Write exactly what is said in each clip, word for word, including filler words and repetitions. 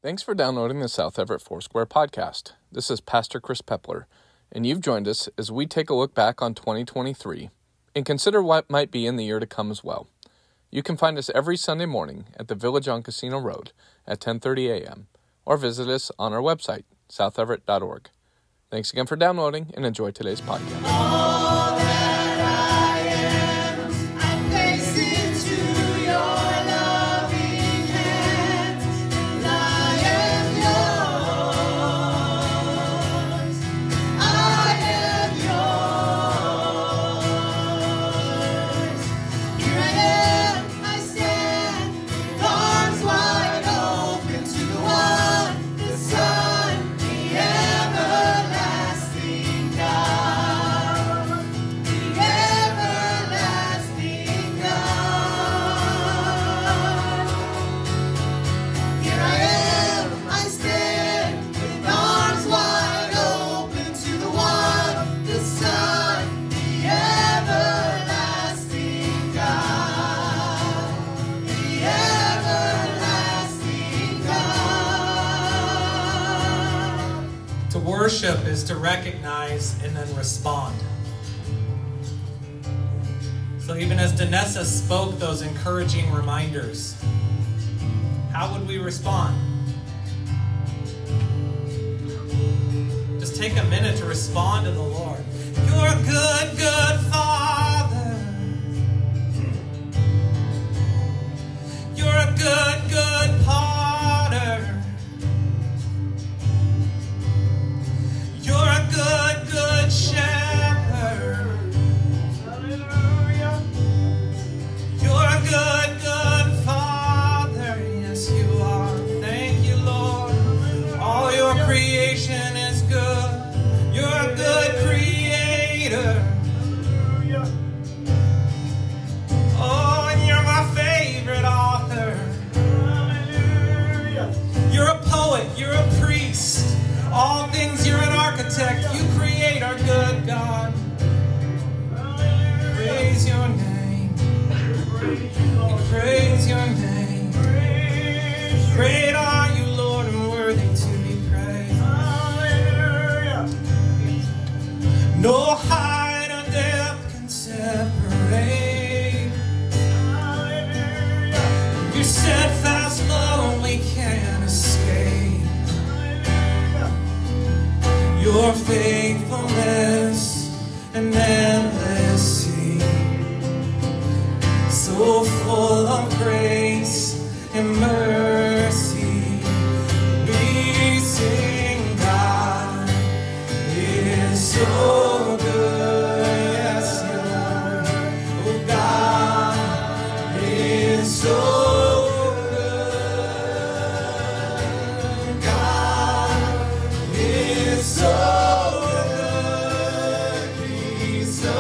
Thanks for downloading the South Everett Foursquare podcast. This is Pastor Chris Pepler, and you've joined us as we take a look back on twenty twenty-three and consider what might be in the year to come as well. You can find us every Sunday morning at the Village on Casino Road at ten thirty a.m. or visit us on our website, south everett dot org. Thanks again for downloading and enjoy today's podcast. All that I am, I place into your loving hands. I am yours. I am yours. Here I am, I stand with arms wide open to the one, the Son, the everlasting God, the everlasting God. Here I am, I stand with arms wide open to the one, the Son, the everlasting God, the everlasting God. To worship is to recognize and then respond. So even as Danessa spoke those encouraging reminders, how would we respond? Just take a minute to respond to the Lord. You're a good, good Father. You're a good, good Potter. You're a good, good shepherd. Hallelujah. You're a good, good Father. Yes, you are. Thank you, Lord. All your creation is good. You're a good creator. Oh, and you're my favorite author. You're a poet. You're a priest. All things, you're an architect. You create our good God. Praise your name. We praise your name. Great are you, Lord, and worthy to be praised. No height or depth can separate. Your steadfast love we can't escape. Your faithfulness and endless sea, so full of grace and mercy. We sing, God is so good. Yes, Lord. Oh, God is so good. God is so good. He's so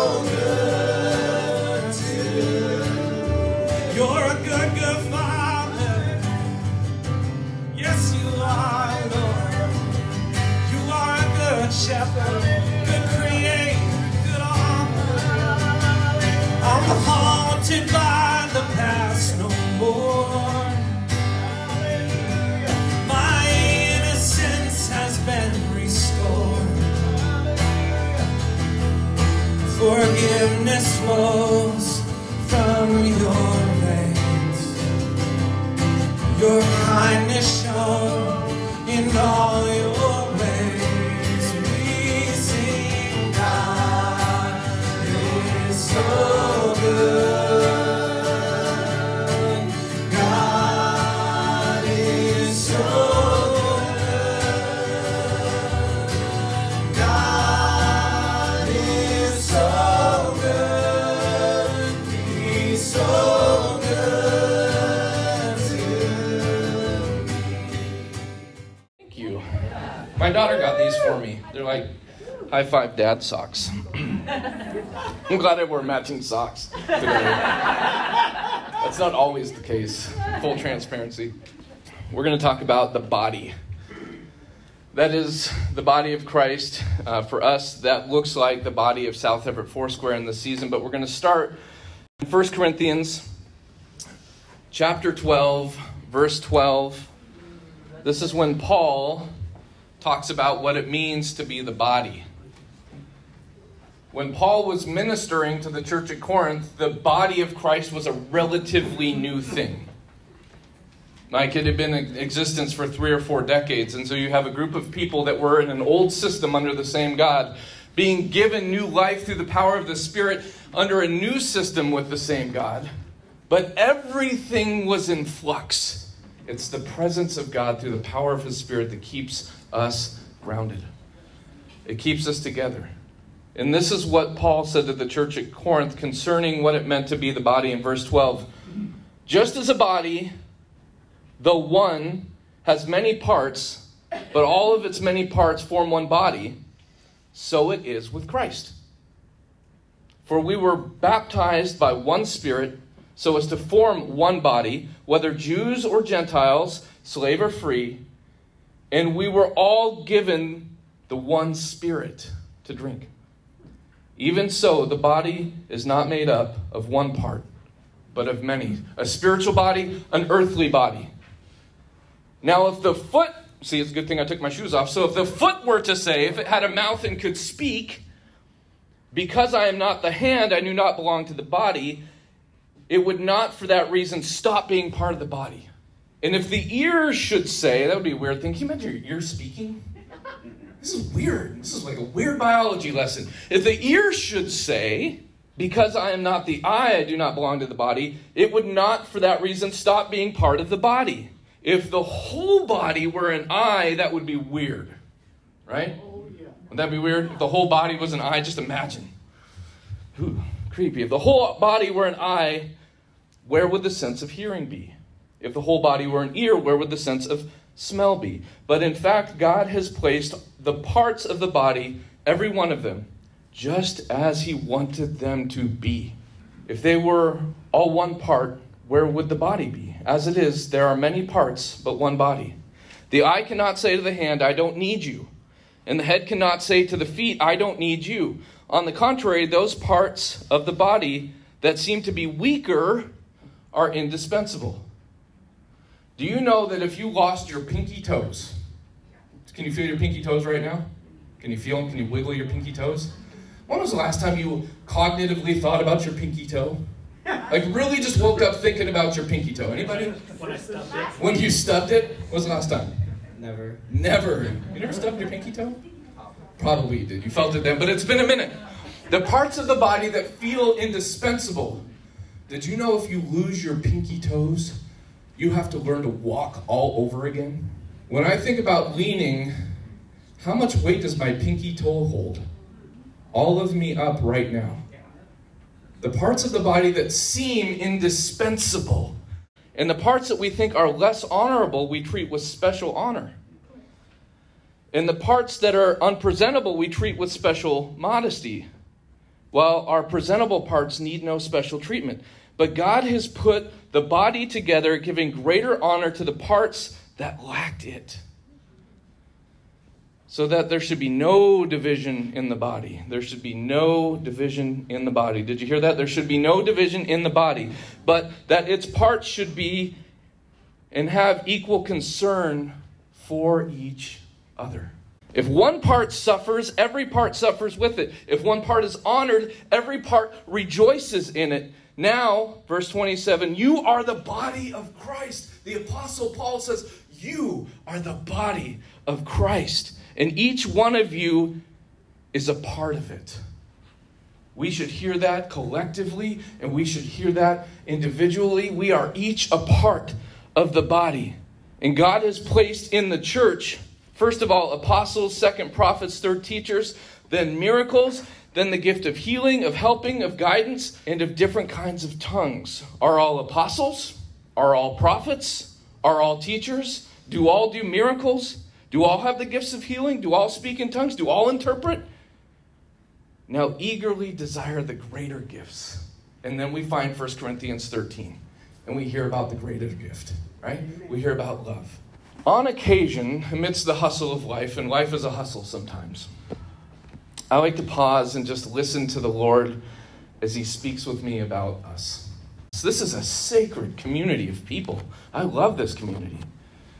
good too. You're a good, good Father. Yes, you are, Lord. You are a good shepherd, good creator, good author. I'm haunted by the past no more. My innocence has been restored. Forgiveness flows from your veins. Your kindness shown in all your ways. We sing, God is so good. God is so good. God is so good. He's so good to me. Thank you. My daughter got these for me. They're like high five dad socks. I'm glad I wore matching socks today. That's not always the case. Full transparency. We're going to talk about the body. That is the body of Christ. Uh, for us, that looks like the body of South Everett Foursquare in this season. But we're going to start in First Corinthians chapter twelve, verse twelve. This is when Paul talks about what it means to be the body. When Paul was ministering to the church at Corinth, the body of Christ was a relatively new thing. Like it had been in existence for three or four decades. And so you have a group of people that were in an old system under the same God, being given new life through the power of the Spirit under a new system with the same God. But everything was in flux. It's the presence of God through the power of His Spirit that keeps us grounded. It keeps us together. And this is what Paul said to the church at Corinth concerning what it meant to be the body in verse twelve. Just as a body, though one, has many parts, but all of its many parts form one body, so it is with Christ. For we were baptized by one Spirit, so as to form one body, whether Jews or Gentiles, slave or free, and we were all given the one Spirit to drink. Even so, the body is not made up of one part, but of many. A spiritual body, an earthly body. Now, if the foot, see, it's a good thing I took my shoes off. So if the foot were to say, if it had a mouth and could speak, because I am not the hand, I do not belong to the body, it would not for that reason stop being part of the body. And if the ear should say, that would be a weird thing. Can you imagine your ear speaking? This is weird. This is like a weird biology lesson. If the ear should say, because I am not the eye, I do not belong to the body, it would not for that reason stop being part of the body. If the whole body were an eye, that would be weird. Right? Oh, yeah. Would that be weird? If the whole body was an eye, just imagine. Ooh, creepy. If the whole body were an eye, where would the sense of hearing be? If the whole body were an ear, where would the sense of smell be? But in fact, God has placed the parts of the body, every one of them, just as He wanted them to be. If they were all one part, where would the body be? As it is, there are many parts, but one body. The eye cannot say to the hand, I don't need you. And the head cannot say to the feet, I don't need you. On the contrary, those parts of the body that seem to be weaker are indispensable. Do you know that if you lost your pinky toes, can you feel your pinky toes right now? Can you feel them? Can you wiggle your pinky toes? When was the last time you cognitively thought about your pinky toe? Like really just woke up thinking about your pinky toe. Anybody? When I stubbed it. When you stubbed it? When was the last time? Never. Never. You never stubbed your pinky toe? Probably you did. You felt it then, but it's been a minute. The parts of the body that feel indispensable. Did you know if you lose your pinky toes, you have to learn to walk all over again? When I think about leaning, how much weight does my pinky toe hold? All of me up right now. The parts of the body that seem indispensable, and the parts that we think are less honorable, we treat with special honor. And the parts that are unpresentable, we treat with special modesty, while our presentable parts need no special treatment. But God has put the body together, giving greater honor to the parts that lacked it, so that there should be no division in the body. There should be no division in the body. Did you hear that? There should be no division in the body, but that its parts should be and have equal concern for each other. If one part suffers, every part suffers with it. If one part is honored, every part rejoices in it. Now, verse twenty-seven, you are the body of Christ. The Apostle Paul says, you are the body of Christ. And each one of you is a part of it. We should hear that collectively, and we should hear that individually. We are each a part of the body. And God has placed in the church, first of all, apostles, second, prophets, third, teachers, then miracles, then the gift of healing, of helping, of guidance, and of different kinds of tongues. Are all apostles? Are all prophets? Are all teachers? Do all do miracles? Do all have the gifts of healing? Do all speak in tongues? Do all interpret? Now eagerly desire the greater gifts. And then we find First Corinthians thirteen. And we hear about the greater gift, right? We hear about love. On occasion, amidst the hustle of life, and life is a hustle sometimes, I like to pause and just listen to the Lord as He speaks with me about us. So this is a sacred community of people. I love this community.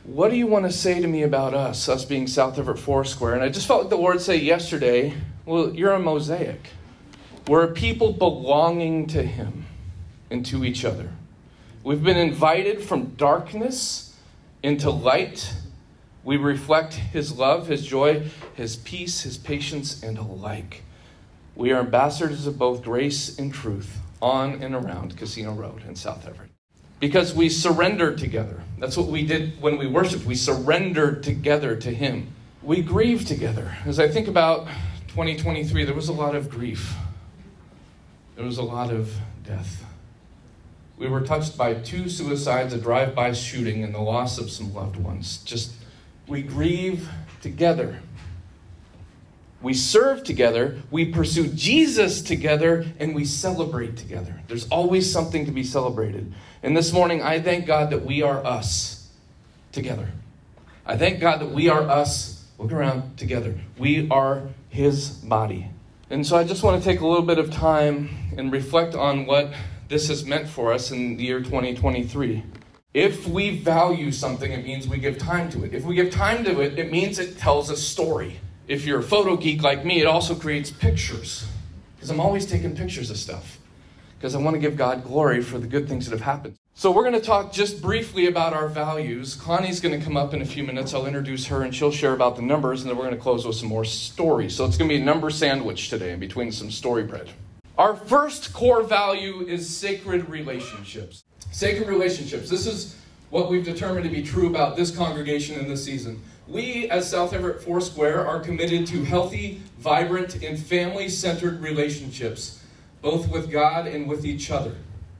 what do you want to say to me about us, us being South Everett Foursquare? And I just felt like the Lord say yesterday, well, you're a mosaic. We're a people belonging to him and to each other. We've been invited from darkness into light. We reflect his love, his joy, his peace, his patience, and alike. We are ambassadors of both grace and truth on and around Casino Road in South Everett. Because we surrendered together. That's what we did when we worshiped. We surrendered together to him. We grieved together. As I think about twenty twenty-three, there was a lot of grief. There was a lot of death. We were touched by two suicides, a drive-by shooting, and the loss of some loved ones. Just, we grieve together. We serve together, we pursue Jesus together, and we celebrate together. There's always something to be celebrated. And this morning, I thank God that we are us together. I thank God that we are us, look around, together. We are his body. And so I just want to take a little bit of time and reflect on what this has meant for us in the year twenty twenty-three. If we value something, it means we give time to it. If we give time to it, it means it tells a story. If you're a photo geek like me, it also creates pictures. Because I'm always taking pictures of stuff. Because I want to give God glory for the good things that have happened. So we're going to talk just briefly about our values. Connie's going to come up in a few minutes. I'll introduce her and she'll share about the numbers. And then we're going to close with some more stories. So it's going to be a number sandwich today in between some story bread. Our first core value is sacred relationships. Sacred relationships. This is what we've determined to be true about this congregation in this season. We, as South Everett Foursquare, are committed to healthy, vibrant, and family-centered relationships, both with God and with each other.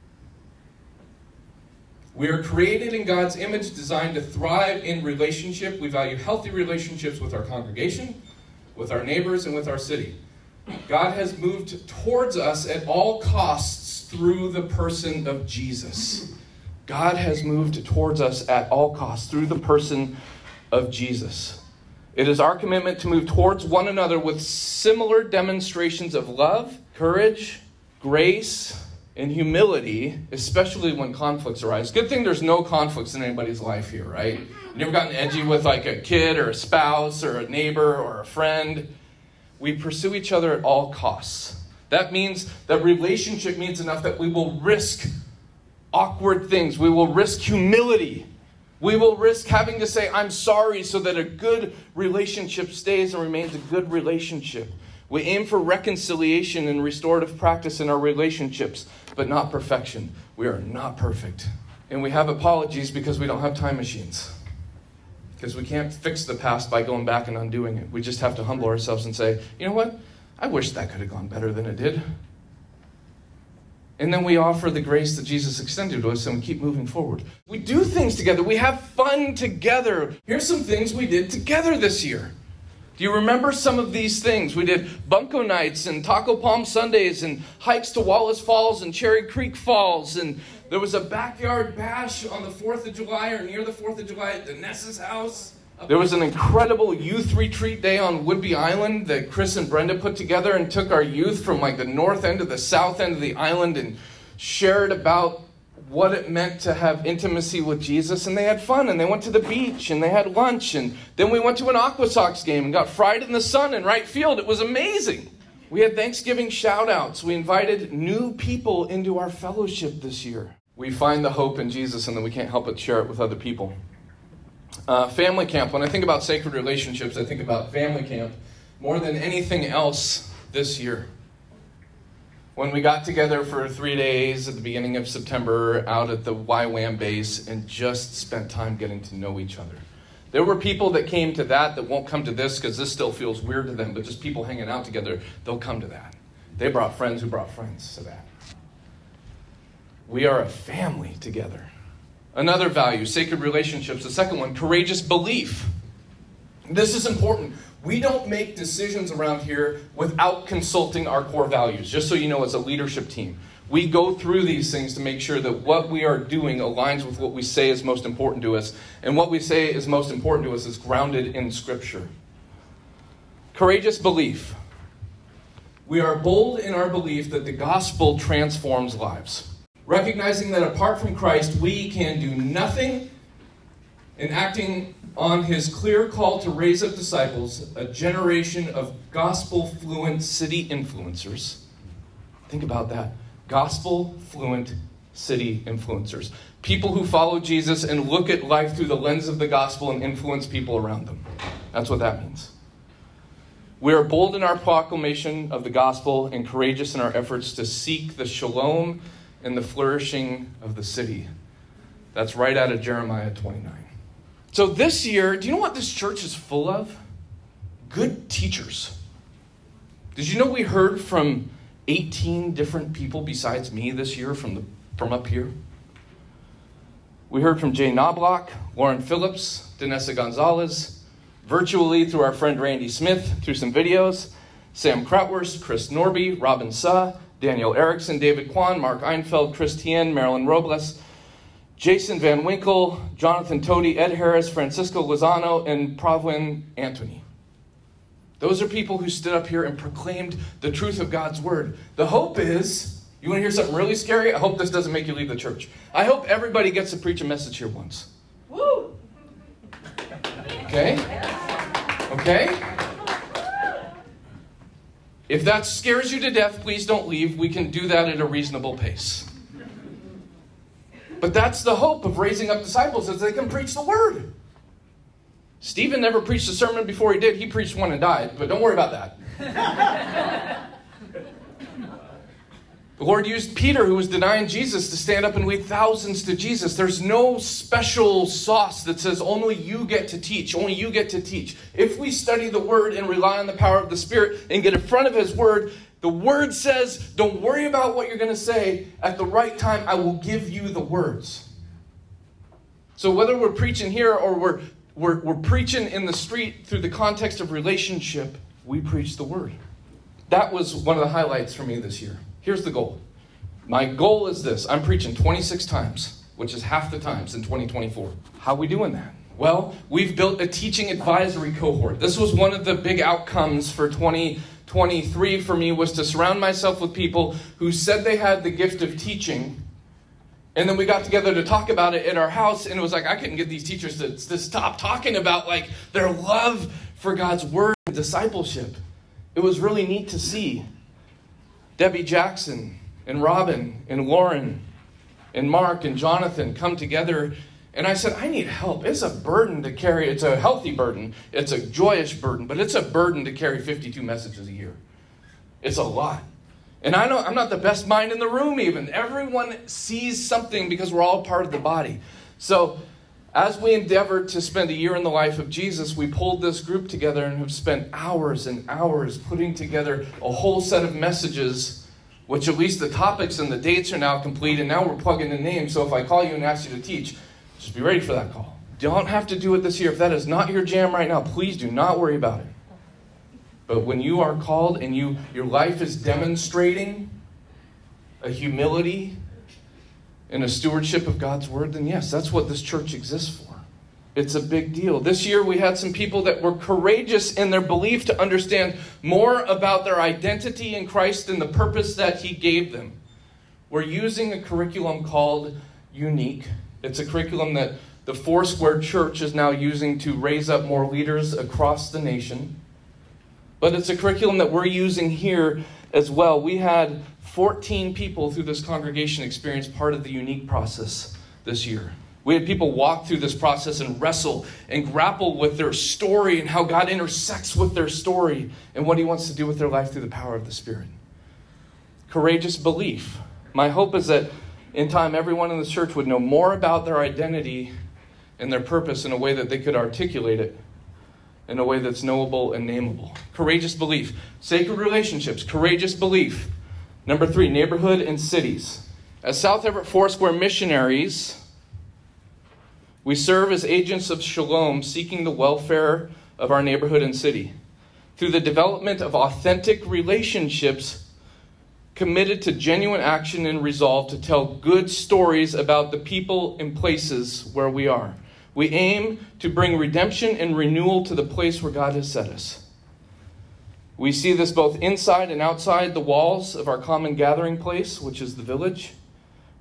We are created in God's image, designed to thrive in relationship. We value healthy relationships with our congregation, with our neighbors, and with our city. God has moved towards us at all costs through the person of Jesus. God has moved towards us at all costs through the person of Jesus. It is our commitment to move towards one another with similar demonstrations of love, courage, grace, and humility, especially when conflicts arise. Good thing there's no conflicts in anybody's life here, right? You never gotten edgy with like a kid or a spouse or a neighbor or a friend. We pursue each other at all costs. That means that relationship means enough that we will risk awkward things. We will risk humility. We will risk having to say, I'm sorry, so that a good relationship stays and remains a good relationship. We aim for reconciliation and restorative practice in our relationships, but not perfection. We are not perfect. And we have apologies because we don't have time machines. Because we can't fix the past by going back and undoing it. We just have to humble ourselves and say, you know what? I wish that could have gone better than it did. And then we offer the grace that Jesus extended to us and we keep moving forward. We do things together. We have fun together. Here's some things we did together this year. Do you remember some of these things? We did Bunko Nights and Taco Palm Sundays and hikes to Wallace Falls and Cherry Creek Falls. And there was a backyard bash on the fourth of July or near the fourth of July at Danessa's house. There was an incredible youth retreat day on Whidbey Island that Chris and Brenda put together and took our youth from like the north end to the south end of the island and shared about what it meant to have intimacy with Jesus. And they had fun and they went to the beach and they had lunch. And then we went to an Aqua Sox game and got fried in the sun in right field. It was amazing. We had Thanksgiving shout outs. We invited new people into our fellowship this year. We find the hope in Jesus and then we can't help but share it with other people. Uh, family camp. When I think about sacred relationships, I think about family camp more than anything else this year. When we got together for three days at the beginning of September out at the Y WAM base and just spent time getting to know each other. There were people that came to that that won't come to this because this still feels weird to them, but just people hanging out together, they'll come to that. They brought friends who brought friends to that. We are a family together. Another value, sacred relationships. The second one, courageous belief. This is important. We don't make decisions around here without consulting our core values. Just so you know, as a leadership team, we go through these things to make sure that what we are doing aligns with what we say is most important to us. And what we say is most important to us is grounded in Scripture. Courageous belief. We are bold in our belief that the gospel transforms lives. Recognizing that apart from Christ, we can do nothing in acting on his clear call to raise up disciples, a generation of gospel-fluent city influencers. Think about that. Gospel-fluent city influencers. People who follow Jesus and look at life through the lens of the gospel and influence people around them. That's what that means. We are bold in our proclamation of the gospel and courageous in our efforts to seek the shalom and the flourishing of the city. That's right out of Jeremiah twenty-nine. So this year, do you know what this church is full of? Good teachers. Did you know we heard from eighteen different people besides me this year from the from up here? We heard from Jay Knobloch, Lauren Phillips, Danessa Gonzalez, virtually through our friend Randy Smith, through some videos, Sam Krautwurst, Chris Norby, Robin Suh, Daniel Erickson, David Kwan, Mark Einfeld, Chris Tien, Marilyn Robles, Jason Van Winkle, Jonathan Tody, Ed Harris, Francisco Lozano, and Pravin Anthony. Those are people who stood up here and proclaimed the truth of God's word. The hope is, you want to hear something really scary? I hope this doesn't make you leave the church. I hope everybody gets to preach a message here once. Woo! Okay? Okay? If that scares you to death, please don't leave. We can do that at a reasonable pace. But that's the hope of raising up disciples, is they can preach the word. Stephen never preached a sermon before he did. He preached one and died, but don't worry about that. The Lord used Peter, who was denying Jesus, to stand up and lead thousands to Jesus. There's no special sauce that says only you get to teach, only you get to teach. If we study the word and rely on the power of the Spirit and get in front of his word, the word says, don't worry about what you're going to say. At the right time, I will give you the words. So whether we're preaching here or we're, we're, we're preaching in the street through the context of relationship, we preach the word. That was one of the highlights for me this year. Here's the goal. My goal is this. I'm preaching twenty-six times, which is half the times in twenty twenty-four. How are we doing that? Well, we've built a teaching advisory cohort. This was one of the big outcomes for twenty twenty-three for me, was to surround myself with people who said they had the gift of teaching. And then we got together to talk about it at our house, and it was like I couldn't get these teachers to, to stop talking about like their love for God's word and discipleship. It was really neat to see. Debbie Jackson and Robin and Lauren and Mark and Jonathan come together. And I said, I need help. It's a burden to carry. It's a healthy burden. It's a joyous burden. But it's a burden to carry fifty-two messages a year. It's a lot. And I know I'm not the best mind in the room even. Everyone sees something because we're all part of the body. So as we endeavored to spend a year in the life of Jesus, we pulled this group together and have spent hours and hours putting together a whole set of messages, which at least the topics and the dates are now complete, and now we're plugging in names. So if I call you and ask you to teach, just be ready for that call. Don't have to do it this year. If that is not your jam right now, please do not worry about it. But when you are called and you your life is demonstrating a humility and a stewardship of God's word, then yes, that's what this church exists for. It's a big deal. This year we had some people that were courageous in their belief to understand more about their identity in Christ and the purpose that he gave them. We're using a curriculum called Unique. It's a curriculum that the Foursquare Church is now using to raise up more leaders across the nation. But it's a curriculum that we're using here as well. We had fourteen people through this congregation experience part of the Unique process this year. We had people walk through this process and wrestle and grapple with their story and how God intersects with their story and what he wants to do with their life through the power of the Spirit. Courageous belief. My hope is that in time, everyone in the church would know more about their identity and their purpose in a way that they could articulate it in a way that's knowable and nameable. Courageous belief. Sacred relationships. Courageous belief. Number three, neighborhood and cities. As South Everett Foursquare missionaries, we serve as agents of shalom, seeking the welfare of our neighborhood and city through the development of authentic relationships committed to genuine action and resolve to tell good stories about the people and places where we are. We aim to bring redemption and renewal to the place where God has set us. We see this both inside and outside the walls of our common gathering place, which is the village.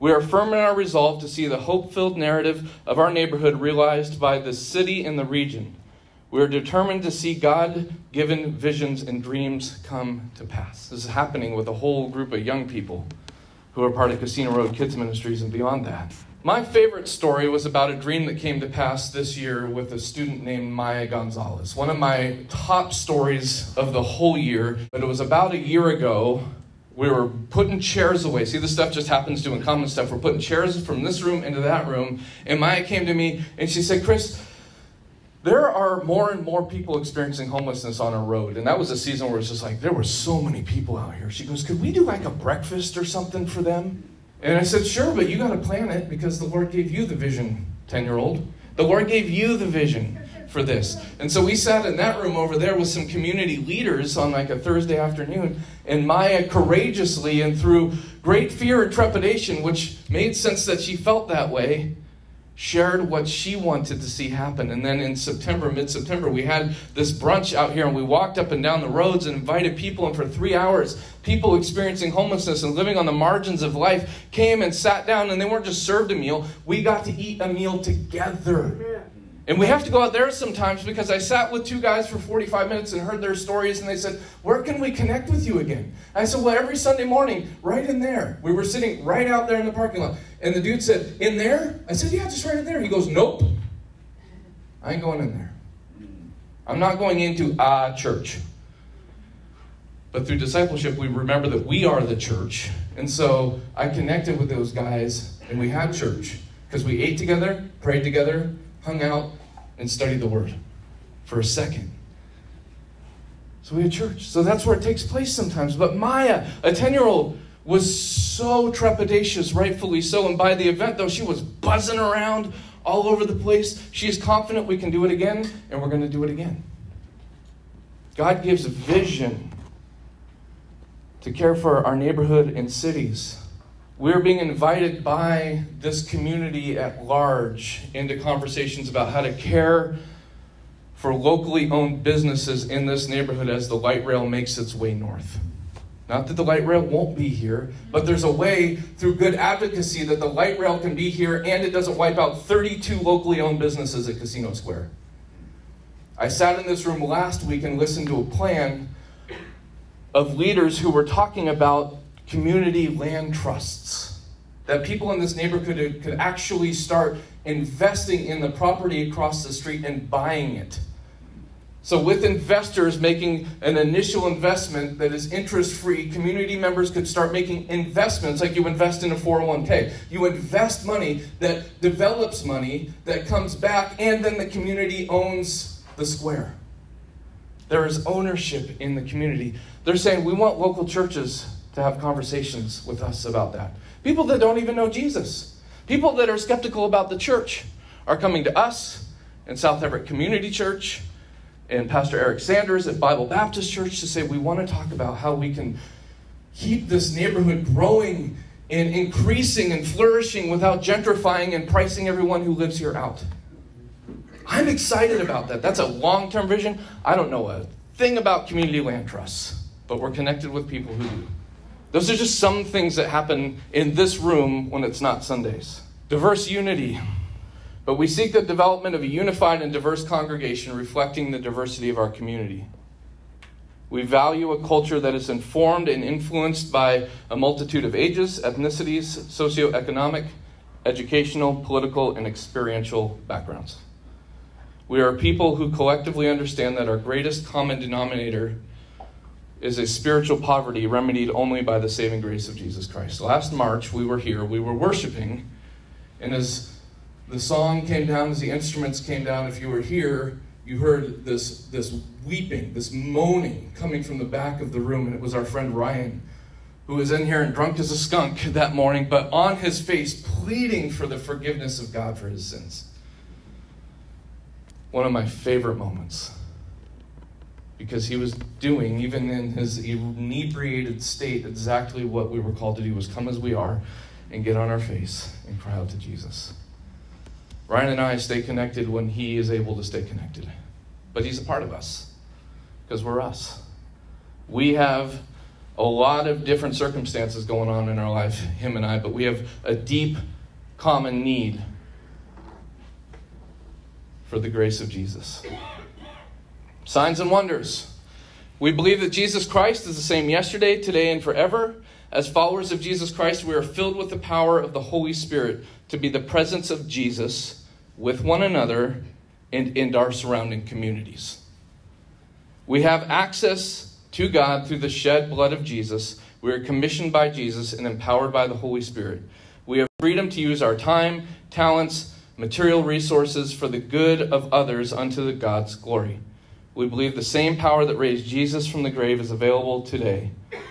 We are firm in our resolve to see the hope-filled narrative of our neighborhood realized by the city and the region. We are determined to see God-given visions and dreams come to pass. This is happening with a whole group of young people who are part of Casino Road Kids Ministries and beyond that. My favorite story was about a dream that came to pass this year with a student named Maya Gonzalez. One of my top stories of the whole year. But it was about a year ago. We were putting chairs away. See, this stuff just happens doing common stuff. We're putting chairs from this room into that room. And Maya came to me and she said, Chris, there are more and more people experiencing homelessness on our road. And that was a season where it's just like, there were so many people out here. She goes, could we do like a breakfast or something for them? And I said, sure, but you got to plan it because the Lord gave you the vision, ten-year-old. The Lord gave you the vision for this. And so we sat in that room over there with some community leaders on like a Thursday afternoon. And Maya courageously and through great fear and trepidation, which made sense that she felt that way, shared what she wanted to see happen. And then in September, mid-September, we had this brunch out here and we walked up and down the roads and invited people. And for three hours, people experiencing homelessness and living on the margins of life came and sat down, and they weren't just served a meal. We got to eat a meal together. And we have to go out there sometimes because I sat with two guys for forty-five minutes and heard their stories, and they said, where can we connect with you again? I said, well, every Sunday morning, right in there. We were sitting right out there in the parking lot. And the dude said, in there? I said, yeah, just right in there. He goes, nope. I ain't going in there. I'm not going into a church. But through discipleship, we remember that we are the church. And so I connected with those guys, and we had church. Because we ate together, prayed together, hung out, and studied the Word for a second. So we had church. So that's where it takes place sometimes. But Maya, a ten-year-old, was so trepidatious, rightfully so. And by the event, though, she was buzzing around all over the place. She is confident we can do it again, and we're going to do it again. God gives vision to care for our neighborhood and cities. We're being invited by this community at large into conversations about how to care for locally owned businesses in this neighborhood as the light rail makes its way north. Not that the light rail won't be here, but there's a way through good advocacy that the light rail can be here and it doesn't wipe out thirty-two locally owned businesses at Casino Square. I sat in this room last week and listened to a plan of leaders who were talking about community land trusts, that people in this neighborhood could, could actually start investing in the property across the street and buying it. So with investors making an initial investment that is interest-free, community members could start making investments like you invest in a four oh one k. You invest money that develops money that comes back, and then the community owns the square. There is ownership in the community. They're saying we want local churches to have conversations with us about that. People that don't even know Jesus, people that are skeptical about the church, are coming to us in South Everett Community Church and Pastor Eric Sanders at Bible Baptist Church to say we want to talk about how we can keep this neighborhood growing and increasing and flourishing without gentrifying and pricing everyone who lives here out. I'm excited about that. That's a long-term vision. I don't know a thing about community land trusts, but we're connected with people who do. Those are just some things that happen in this room when it's not Sundays. Diverse unity. But we seek the development of a unified and diverse congregation reflecting the diversity of our community. We value a culture that is informed and influenced by a multitude of ages, ethnicities, socioeconomic, educational, political, and experiential backgrounds. We are people who collectively understand that our greatest common denominator is a spiritual poverty remedied only by the saving grace of Jesus Christ. Last March, we were here, we were worshiping, and as the song came down, as the instruments came down, if you were here, you heard this, this weeping, this moaning coming from the back of the room, and it was our friend Ryan, who was in here and drunk as a skunk that morning, but on his face pleading for the forgiveness of God for his sins. One of my favorite moments. Because he was doing, even in his inebriated state, exactly what we were called to do, was come as we are and get on our face and cry out to Jesus. Ryan and I stay connected when he is able to stay connected. But he's a part of us, because we're us. We have a lot of different circumstances going on in our life, him and I, but we have a deep common need for the grace of Jesus. Signs and wonders. We believe that Jesus Christ is the same yesterday, today, and forever. As followers of Jesus Christ, we are filled with the power of the Holy Spirit to be the presence of Jesus with one another and in our surrounding communities. We have access to God through the shed blood of Jesus. We are commissioned by Jesus and empowered by the Holy Spirit. We have freedom to use our time, talents, material resources for the good of others unto the God's glory. We believe the same power that raised Jesus from the grave is available today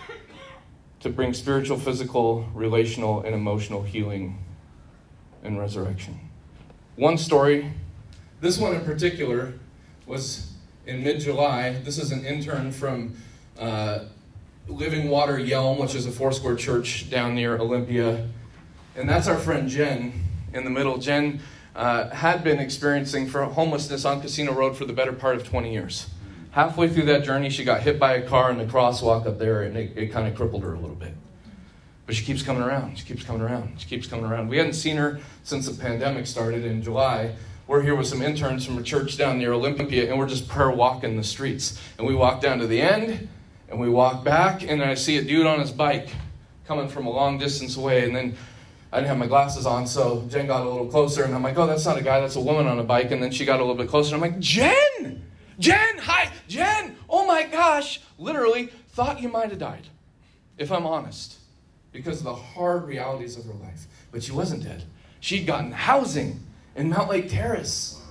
to bring spiritual, physical, relational, and emotional healing and resurrection. One story, this one in particular, was in mid-July. This is an intern from uh, Living Water Yelm, which is a Foursquare church down near Olympia. And that's our friend Jen in the middle. Jen uh, had been experiencing for homelessness on Casino Road for the better part of twenty years. Halfway through that journey, she got hit by a car in the crosswalk up there, and it, it kind of crippled her a little bit. But she keeps coming around. She keeps coming around. She keeps coming around. We hadn't seen her since the pandemic started in July. We're here with some interns from a church down near Olympia, and we're just prayer walking the streets. And we walk down to the end, and we walk back, and I see a dude on his bike coming from a long distance away. And then I didn't have my glasses on, so Jen got a little closer, and I'm like, oh, that's not a guy, that's a woman on a bike. And then she got a little bit closer, and I'm like, Jen! Jen, hi, Jen, oh my gosh, literally thought you might have died, if I'm honest, because of the hard realities of her life. But she wasn't dead. She'd gotten housing in Mount Lake Terrace.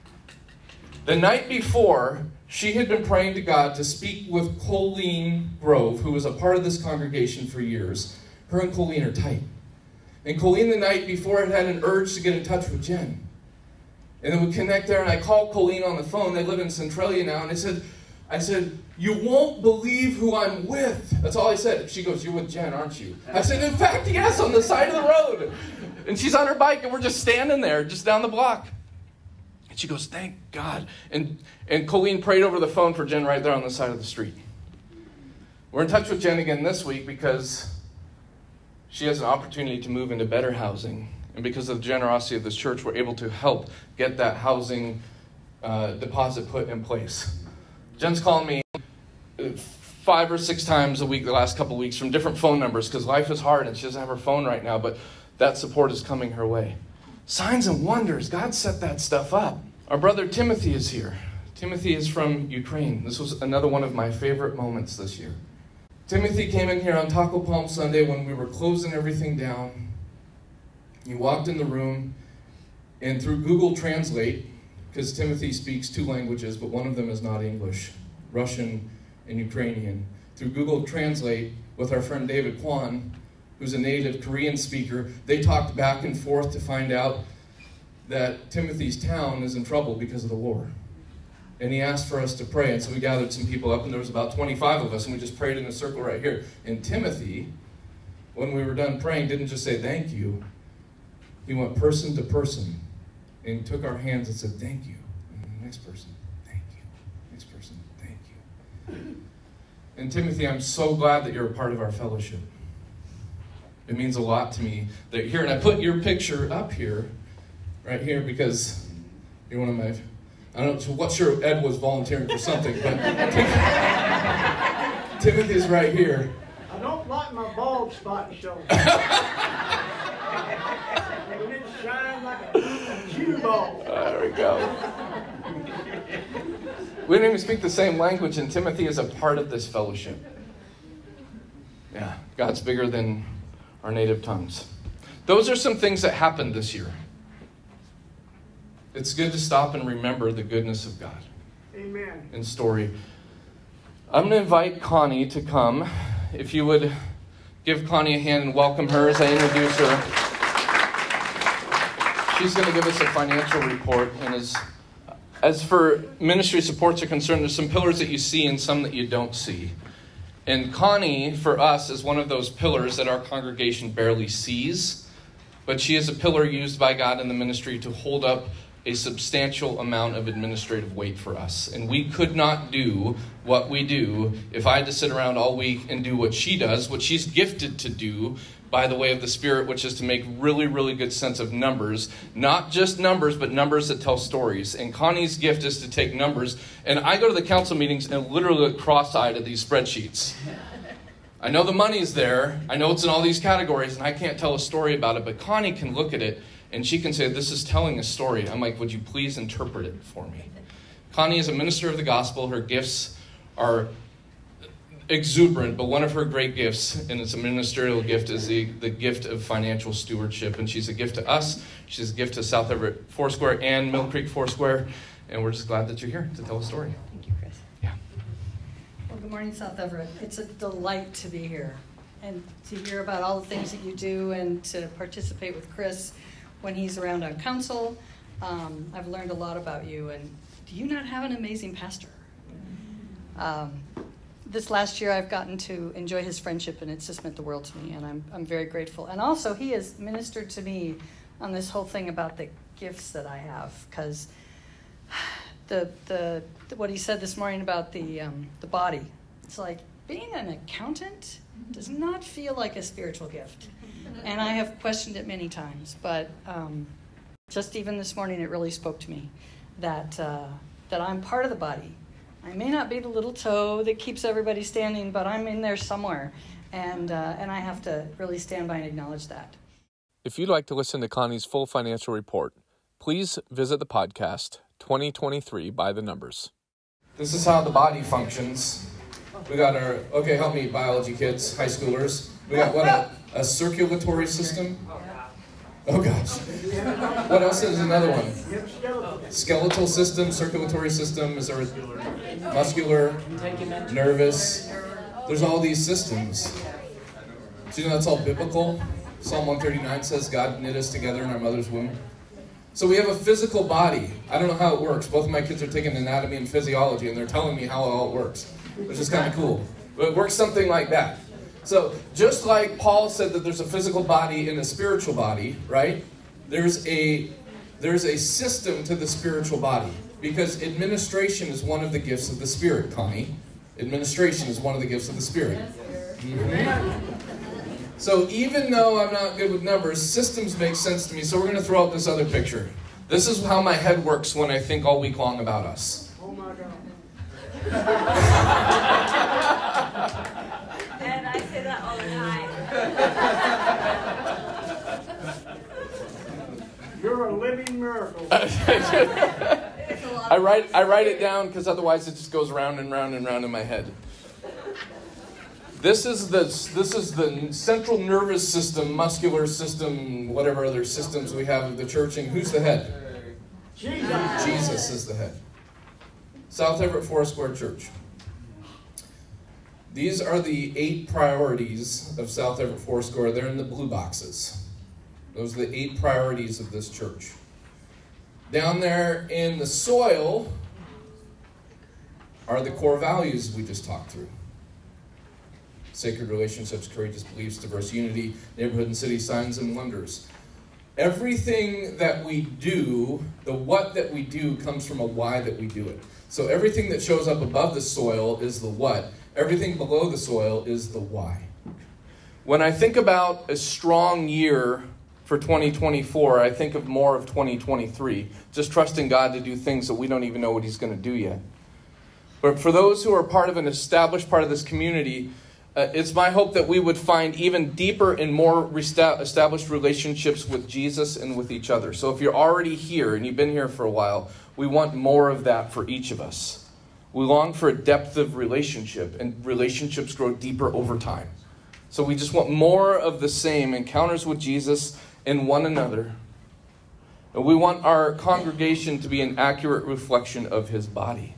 The night before, she had been praying to God to speak with Colleen Grove, who was a part of this congregation for years. Her and Colleen are tight. And Colleen the night before had had an urge to get in touch with Jen. And then we connect there, and I called Colleen on the phone. They live in Centralia now. And I said, I said, you won't believe who I'm with. That's all I said. She goes, you're with Jen, aren't you? I said, in fact, yes, on the side of the road. And she's on her bike, and we're just standing there, just down the block. And she goes, thank God. And, and Colleen prayed over the phone for Jen right there on the side of the street. We're in touch with Jen again this week because she has an opportunity to move into better housing. And because of the generosity of this church, we're able to help get that housing uh, deposit put in place. Jen's calling me five or six times a week the last couple of weeks from different phone numbers because life is hard and she doesn't have her phone right now, but that support is coming her way. Signs and wonders. God set that stuff up. Our brother Timothy is here. Timothy is from Ukraine. This was another one of my favorite moments this year. Timothy came in here on Taco Palm Sunday when we were closing everything down. He walked in the room, and through Google Translate, because Timothy speaks two languages, but one of them is not English, Russian and Ukrainian. Through Google Translate, with our friend David Kwan, who's a native Korean speaker, they talked back and forth to find out that Timothy's town is in trouble because of the war. And he asked for us to pray, and so we gathered some people up, and there was about twenty-five of us, and we just prayed in a circle right here. And Timothy, when we were done praying, didn't just say thank you. He went person to person and took our hands and said, thank you. And the next person, thank you. Next person, thank you. And Timothy, I'm so glad that you're a part of our fellowship. It means a lot to me that you're here. And I put your picture up here, right here, because you're one of my, I don't know what sure Ed was volunteering for something, but Timothy's right here. I don't like my bald spot showing. It shines like a cue ball. There we go. We don't even speak the same language, and Timothy is a part of this fellowship. Yeah, God's bigger than our native tongues. Those are some things that happened this year. It's good to stop and remember the goodness of God. Amen. In story. I'm going to invite Connie to come. If you would give Connie a hand and welcome her as I introduce her. She's going to give us a financial report. And as, as for ministry supports are concerned, there's some pillars that you see and some that you don't see. And Connie, for us, is one of those pillars that our congregation barely sees. But she is a pillar used by God in the ministry to hold up a substantial amount of administrative weight for us. And we could not do what we do if I had to sit around all week and do what she does, what she's gifted to do by the way of the Spirit, which is to make really, really good sense of numbers. Not just numbers, but numbers that tell stories. And Connie's gift is to take numbers. And I go to the council meetings and literally look cross-eyed at these spreadsheets. I know the money's there. I know it's in all these categories, and I can't tell a story about it. But Connie can look at it, and she can say, this is telling a story. I'm like, would you please interpret it for me? Connie is a minister of the gospel. Her gifts are exuberant, but one of her great gifts, and it's a ministerial gift, is the, the gift of financial stewardship. And she's a gift to us. She's a gift to South Everett Foursquare and Mill Creek Foursquare. And we're just glad that you're here to tell a story. Thank you, Chris. Yeah. Well, good morning, South Everett. It's a delight to be here and to hear about all the things that you do and to participate with Chris when he's around on council. Um, I've learned a lot about you, and do you not have an amazing pastor? Um, this last year I've gotten to enjoy his friendship, and it's just meant the world to me, and I'm I'm very grateful. And also he has ministered to me on this whole thing about the gifts that I have, because the the what he said this morning about the um, the body, it's like being an accountant does not feel like a spiritual gift. And I have questioned it many times, but um, just even this morning it really spoke to me that uh, that I'm part of the body. I may not be the little toe that keeps everybody standing, but I'm in there somewhere, and uh, and I have to really stand by and acknowledge that. If you'd like to listen to Connie's full financial report, please visit the podcast twenty twenty-three by the numbers. This is how the body functions. We got our, okay, help me, biology kids, high schoolers. We got what, a, a circulatory system? Oh gosh. What else is another one? Skeletal system, circulatory system, is there a muscular, nervous? There's all these systems. Do you know that's all biblical? Psalm one thirty-nine says God knit us together in our mother's womb. So we have a physical body. I don't know how it works. Both of my kids are taking anatomy and physiology, and they're telling me how it all works, which is kind of cool. But it works something like that. So just like Paul said that there's a physical body and a spiritual body, right? There's a there's a system to the spiritual body, because administration is one of the gifts of the Spirit, Connie. Administration is one of the gifts of the Spirit. Mm-hmm. So even though I'm not good with numbers, systems make sense to me. So we're going to throw out this other picture. This is how my head works when I think all week long about us. Oh my God. And I say that all the time. You're a living miracle. I write I write it down because otherwise it just goes round and round and round in my head. This is the this is the central nervous system, muscular system, whatever other systems we have of the church. And who's the head? Jesus. Jesus is the head. South Everett Foursquare Church. These are the eight priorities of South Everett Foursquare. They're in the blue boxes. Those are the eight priorities of this church. Down there in the soil are the core values we just talked through. Sacred relationships, courageous beliefs, diverse unity, neighborhood and city signs and wonders. Everything that we do, the what that we do, comes from a why that we do it. So everything that shows up above the soil is the what. Everything below the soil is the why. When I think about a strong year for twenty twenty-four, I think of more of twenty twenty-three. Just trusting God to do things that we don't even know what He's going to do yet. But for those who are part of an established part of this community, Uh, it's my hope that we would find even deeper and more resta- established relationships with Jesus and with each other. So if you're already here and you've been here for a while, we want more of that for each of us. We long for a depth of relationship, and relationships grow deeper over time. So we just want more of the same, encounters with Jesus and one another. And we want our congregation to be an accurate reflection of His body.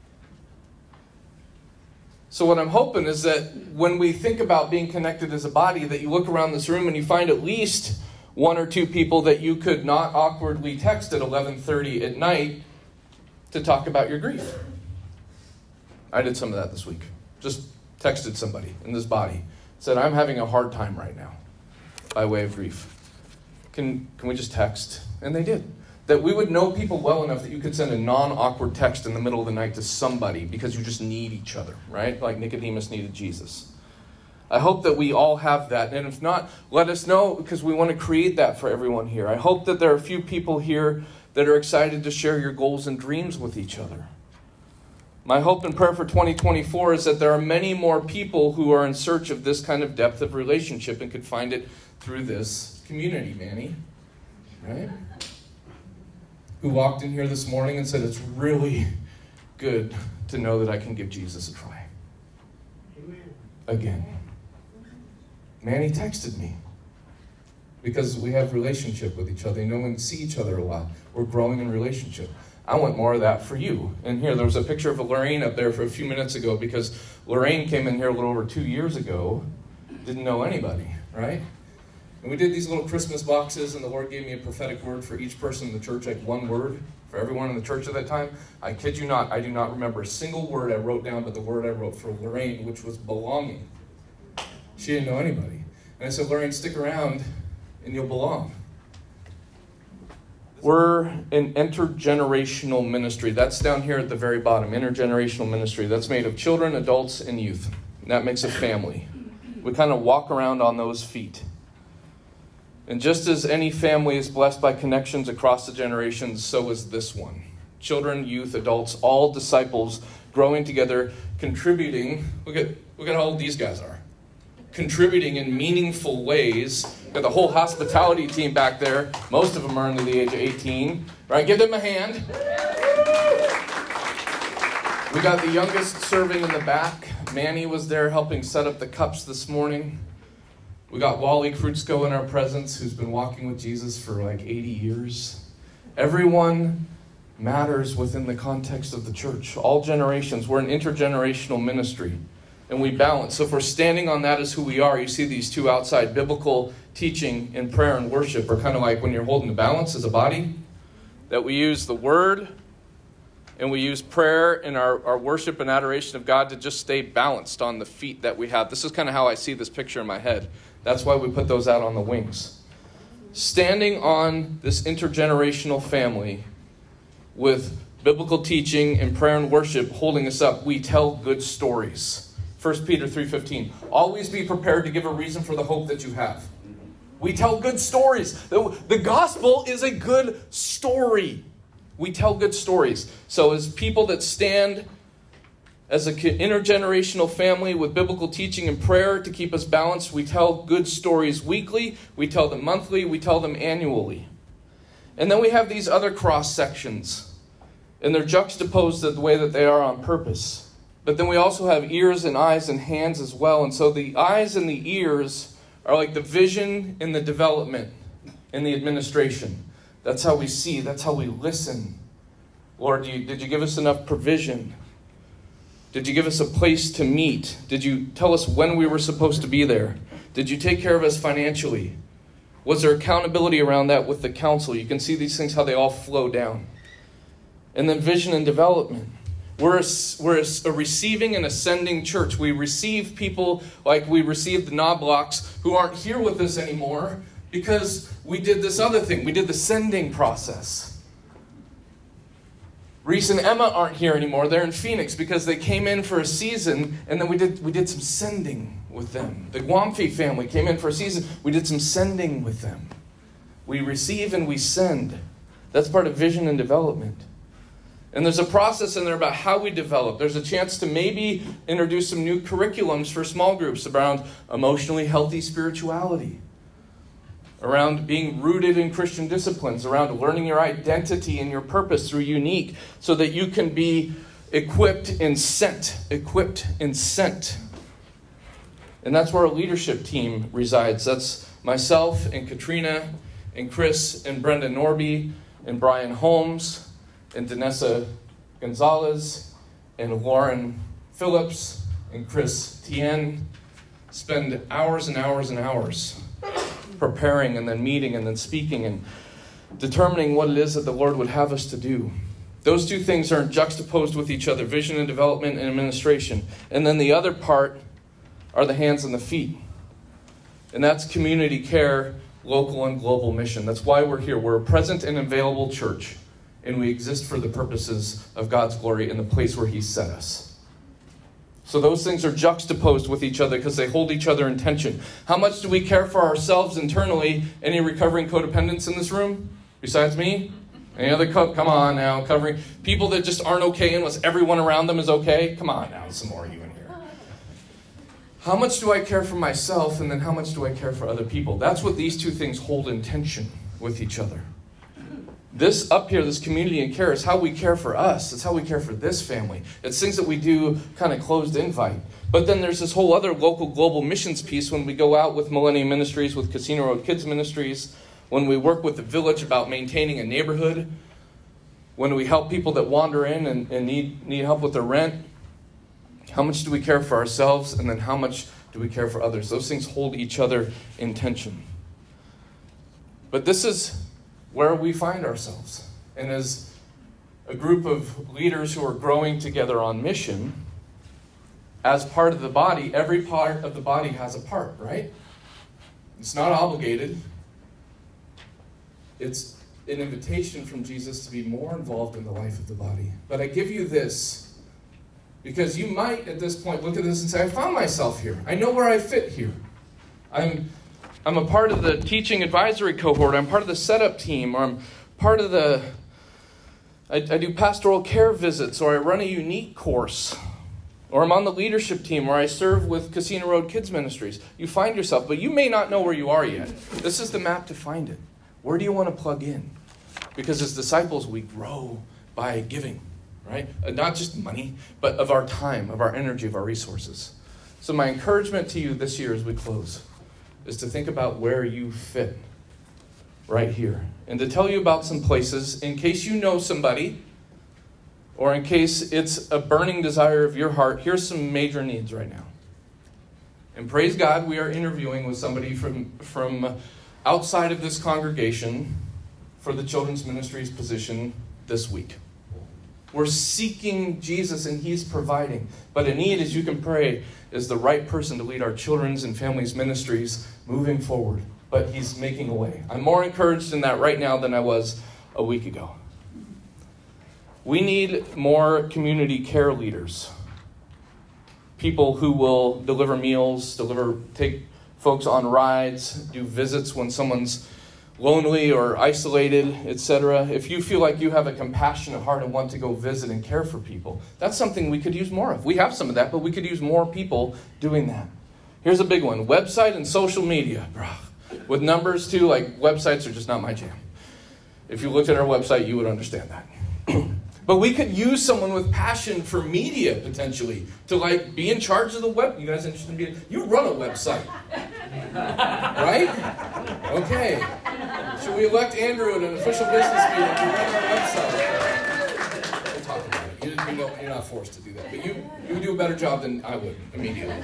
So what I'm hoping is that when we think about being connected as a body, that you look around this room and you find at least one or two people that you could not awkwardly text at eleven thirty at night to talk about your grief. I did some of that this week. Just texted somebody in this body. Said, I'm having a hard time right now by way of grief. Can can we just text? And they did. That we would know people well enough that you could send a non-awkward text in the middle of the night to somebody because you just need each other, right? Like Nicodemus needed Jesus. I hope that we all have that. And if not, let us know, because we want to create that for everyone here. I hope that there are a few people here that are excited to share your goals and dreams with each other. My hope and prayer for twenty twenty-four is that there are many more people who are in search of this kind of depth of relationship and could find it through this community, Manny. Right? Who walked in here this morning and said, it's really good to know that I can give Jesus a try. Amen. Again. Manny texted me. Because we have relationship with each other. You know, we see each other a lot. We're growing in relationship. I want more of that for you. And here, there was a picture of Lorraine up there for a few minutes ago, because Lorraine came in here a little over two years ago, didn't know anybody, right? And we did these little Christmas boxes, and the Lord gave me a prophetic word for each person in the church, like one word for everyone in the church at that time. I kid you not, I do not remember a single word I wrote down, but the word I wrote for Lorraine, which was belonging. She didn't know anybody. And I said, Lorraine, stick around, and you'll belong. We're an intergenerational ministry. That's down here at the very bottom, intergenerational ministry. That's made of children, adults, and youth. And that makes a family. We kind of walk around on those feet. And just as any family is blessed by connections across the generations, so is this one. Children, youth, adults, all disciples growing together, contributing. Look at, look at how old these guys are. Contributing in meaningful ways. Got the whole hospitality team back there. Most of them are under the age of eighteen. Right? Give them a hand. We got the youngest serving in the back. Manny was there helping set up the cups this morning. We got Wally Krutsko in our presence, who's been walking with Jesus for like eighty years. Everyone matters within the context of the church. All generations. We're an intergenerational ministry. And we balance. So if we're standing on that as who we are, you see these two outside, biblical teaching and prayer and worship are kind of like when you're holding the balance as a body. That we use the word and we use prayer and our, our worship and adoration of God to just stay balanced on the feet that we have. This is kind of how I see this picture in my head. That's why we put those out on the wings. Standing on this intergenerational family with biblical teaching and prayer and worship holding us up, we tell good stories. First Peter three fifteen. Always be prepared to give a reason for the hope that you have. We tell good stories. The, the gospel is a good story. We tell good stories. So as people that stand as an intergenerational family with biblical teaching and prayer to keep us balanced, we tell good stories weekly, we tell them monthly, we tell them annually. And then we have these other cross sections. And they're juxtaposed the way that they are on purpose. But then we also have ears and eyes and hands as well. And so the eyes and the ears are like the vision and the development and the administration. That's how we see. That's how we listen. Lord, you, did you give us enough provision? Did you give us a place to meet? Did you tell us when we were supposed to be there? Did you take care of us financially? Was there accountability around that with the council? You can see these things, how they all flow down. And then vision and development. We're a, we're a, a receiving and ascending church. We receive people like we received the Knoblocks who aren't here with us anymore because we did this other thing. We did the sending process. Reese and Emma aren't here anymore. They're in Phoenix because they came in for a season, and then we did we did some sending with them. The Guamfi family came in for a season. We did some sending with them. We receive and we send. That's part of vision and development. And there's a process in there about how we develop. There's a chance to maybe introduce some new curriculums for small groups around emotionally healthy spirituality, around being rooted in Christian disciplines, around learning your identity and your purpose through Unique, so that you can be equipped and sent, equipped and sent. And that's where our leadership team resides. That's myself and Katrina and Chris and Brenda Norby and Brian Holmes and Danessa Gonzalez and Lauren Phillips and Chris Tien spend hours and hours and hours preparing and then meeting and then speaking and determining what it is that the Lord would have us to do. Those two things are juxtaposed with each other, vision and development and administration. And then the other part are the hands and the feet. And that's community care, local and global mission. That's why we're here. We're a present and available church, and we exist for the purposes of God's glory in the place where He set us. So those things are juxtaposed with each other because they hold each other in tension. How much do we care for ourselves internally? Any recovering codependents in this room besides me? Any other co- come on now, covering people that just aren't okay unless everyone around them is okay? Come on now, some more of you in here. How much do I care for myself, and then how much do I care for other people? That's what these two things hold in tension with each other. This up here, this community and care, is how we care for us. It's how we care for this family. It's things that we do kind of closed invite. But then there's this whole other local global missions piece when we go out with Millennium Ministries, with Casino Road Kids Ministries, when we work with the village about maintaining a neighborhood, when we help people that wander in and, and need, need help with their rent. How much do we care for ourselves, and then how much do we care for others? Those things hold each other in tension. But this is where we find ourselves. And as a group of leaders who are growing together on mission, as part of the body, every part of the body has a part, right? It's not obligated. It's an invitation from Jesus to be more involved in the life of the body. But I give you this because you might at this point look at this and say, I found myself here. I know where I fit here. I'm I'm a part of the teaching advisory cohort. I'm part of the setup team. Or I'm part of the, I, I do pastoral care visits, or I run a unique course. Or I'm on the leadership team, or I serve with Casino Road Kids Ministries. You find yourself, but you may not know where you are yet. This is the map to find it. Where do you want to plug in? Because as disciples, we grow by giving, right? Uh, not just money, but of our time, of our energy, of our resources. So my encouragement to you this year as we close is to think about where you fit right here. And to tell you about some places, in case you know somebody, or in case it's a burning desire of your heart, here's some major needs right now. And praise God, we are interviewing with somebody from, from outside of this congregation for the children's ministries position this week. We're seeking Jesus, and He's providing. But a need, as you can pray, is the right person to lead our children's and families' ministries moving forward. But He's making a way. I'm more encouraged in that right now than I was a week ago. We need more community care leaders. People who will deliver meals, deliver, take folks on rides, do visits when someone's lonely or isolated, et cetera. If you feel like you have a compassionate heart and want to go visit and care for people, that's something we could use more of. We have some of that, but we could use more people doing that. Here's a big one. Website and social media. With numbers too, like websites are just not my jam. If you looked at our website, you would understand that. But we could use someone with passion for media, potentially, to like be in charge of the web. You guys interested in being, you run a website. Right? Okay. Should we elect Andrew at an official business meeting to run our website? We'll talk about it. You didn't, you know, you're not forced to do that. But you, you would do a better job than I would immediately.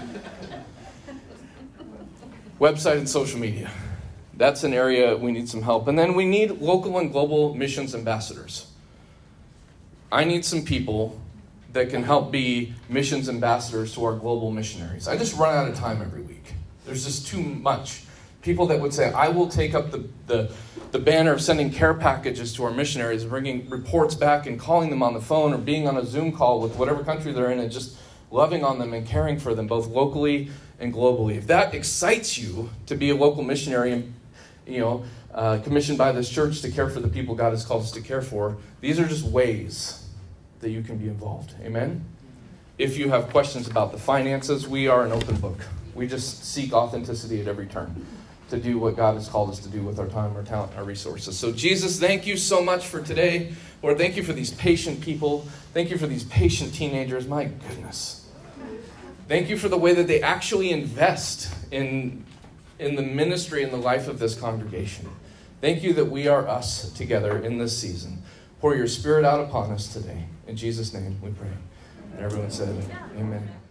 Website and social media. That's an area we need some help. And then we need local and global missions ambassadors. I need some people that can help be missions ambassadors to our global missionaries. I just run out of time every week. There's just too much. People that would say, I will take up the, the, the banner of sending care packages to our missionaries, bringing reports back and calling them on the phone or being on a Zoom call with whatever country they're in and just loving on them and caring for them both locally and globally. If that excites you to be a local missionary and, you know, uh, commissioned by this church to care for the people God has called us to care for, these are just ways that you can be involved. Amen? If you have questions about the finances, we are an open book. We just seek authenticity at every turn to do what God has called us to do with our time, our talent, our resources. So Jesus, thank you so much for today. Lord, thank you for these patient people. Thank you for these patient teenagers. My goodness. Thank you for the way that they actually invest in, in the ministry and the life of this congregation. Thank you that we are us together in this season. Pour your Spirit out upon us today. In Jesus' name we pray. And everyone said, amen.